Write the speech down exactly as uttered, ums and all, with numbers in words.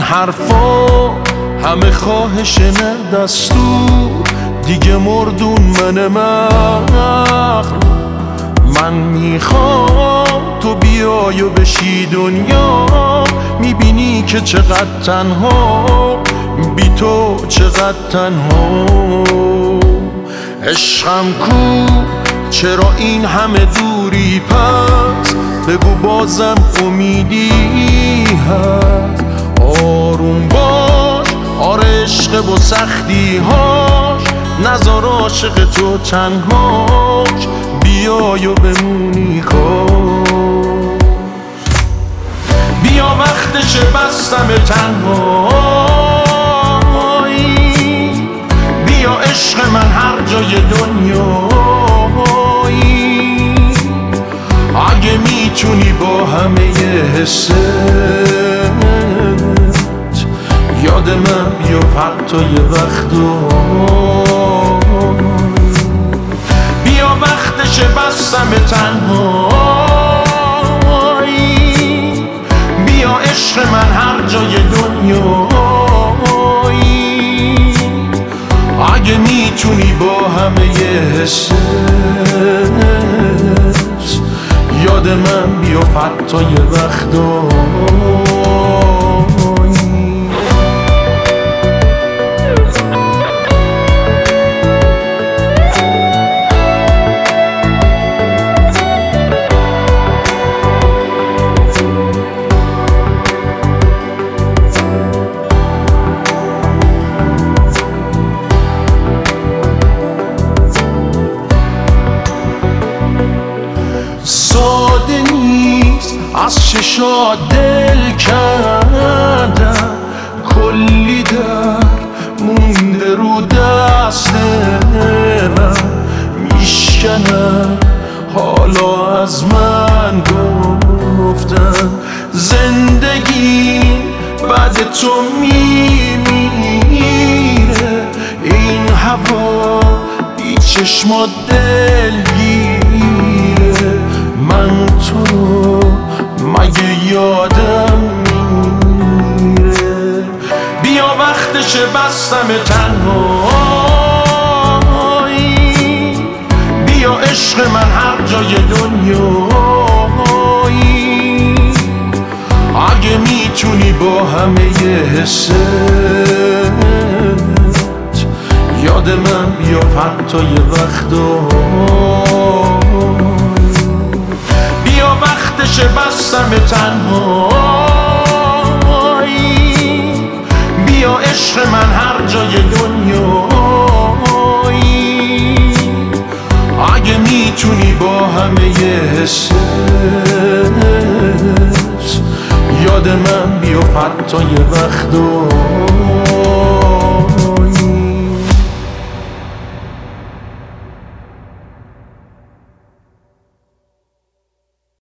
حرفا همه خواهش نه دستور، دیگه مردون من مغرور. من میخوام تو بیای و بشی دنیا، میبینی که چقدر تنها، بی تو چقدر تنها. عشقم کو چرا این همه دوری، پس بگو بازم امیدی هست. آروم باش آره عشق و سختی هاش، نذار عاشق تو تنهاش، بیای و بمونی کاش. بیا وقتشه بستم تنهایی، بیا عشق من هر جای دنیایی. اگه میتونی با همه حست یاد من بیا حتی یه وقتا. بیا وقتشه بستم تنهایی، بیا عشق من هر جای دنیایی. اگه میتونی با همه حست یاد من بیا حتی یه وقتا. ساده نیست از چشات دل کردن، کلی در مونده رو دست من، میشکنن حالا از من گفتن. زندگی بعد تو میمیره، این هوا بی چشمات دلگیره. من تو رو مگه یادم میره؟ بیا وقتشه بستم تنهایی، بیا عشق من هر جای دنیایی. اگه میتونی با همه حست یاد من بیا حتی یه وقتا. بیا وقتشه بستم تنهایی، بیا عشق من هر جای دنیایی. اگه میتونی با همه حست یاد من بیا حتی یه وقتا.